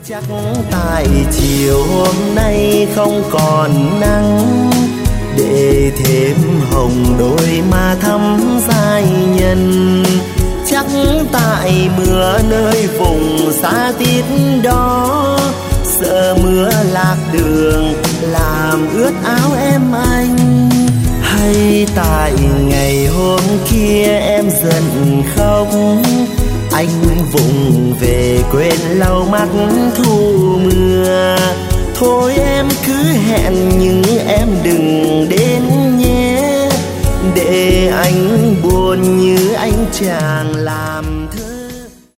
Chắc tại chiều hôm nay không còn nắng, để thêm hồng đôi má thắm giai nhân. Chắc tại mưa nơi vùng xa tít đó, sợ mưa lạc đường làm ướt áo em anh. Hay tại ngày hôm kia em giận khóc, anh vùng về quên lau mắt thu mưa. Thôi em cứ hẹn nhưng em đừng đến nhé, để anh buồn như anh chàng là